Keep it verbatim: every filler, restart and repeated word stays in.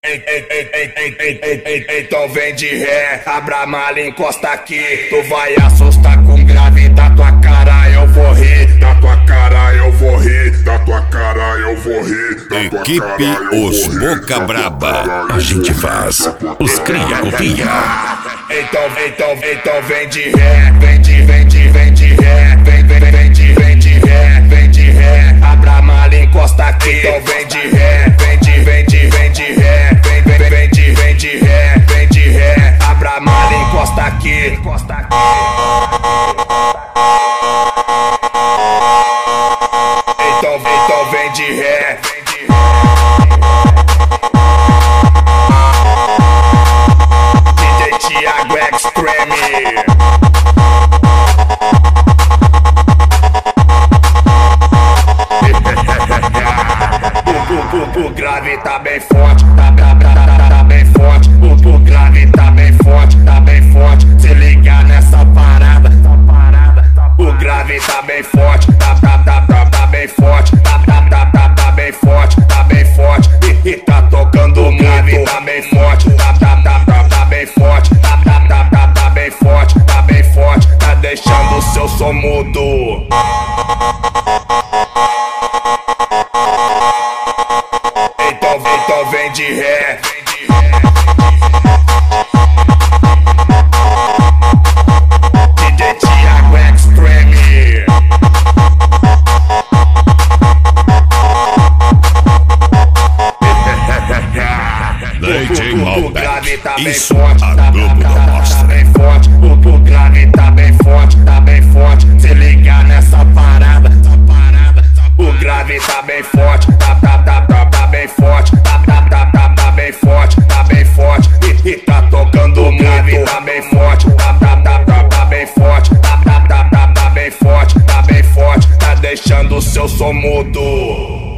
Ei, ei, ei, ei, ei, ei, ei, ei, ei, então vem de ré, abra a mala e encosta aqui. Tu vai assustar com grave, da tua cara eu vou rir, da tua cara eu vou rir, da tua cara eu vou rir. Equipe Os Boca Braba, a gente faz, os cria copia. Então, então, então vem de ré, vem de, vem de, vem de ré, vem, vem, vem de, vem de ré, vem de ré, abra a mala e encosta aqui. Então vem de ré, vem de, vem de, vem de ré, vem, vem, vem de, vem de ré, vem de ré, abra a mala e encosta aqui, encosta aqui. Então, então vem de ré, vem de ré. Thiago Extreme. O, o, o, o grave tá bem forte, tá, tá, tá, tá, tá bem forte. O, o grave tá bem forte, tá bem forte. Se ligar nessa parada, essa parada. O grave tá bem forte, tá, tá, tá, tá, tá bem forte. Tá, tá, tá, tá, tá bem forte, tá bem forte. E, e tá tocando o grave, tá bem forte, tá, tá, tá, tá, tá bem forte. Tá, tá, tá, tá, tá bem forte, tá bem forte. Tá deixando o seu som mudo. Então, então vem de ré, vem de ré. D J Thiago Extreme. D J Malbec, tá isso forte, a tá, Globo tá, não tá, mostra. Tá bem forte, o, o grave tá bem forte, tá bem forte. Se ligar nessa parada, essa parada. O grave tá bem forte, tá, tá, tá, tá, tá bem forte. Tá, tá, tá, tá, tá bem forte, tá bem forte. E, e tá tocando o grave, tá bem forte. Tá, tá, tá, tá, tá bem forte. Tá, tá, tá, tá, tá bem forte, tá bem forte. Tá deixando o seu som mudo.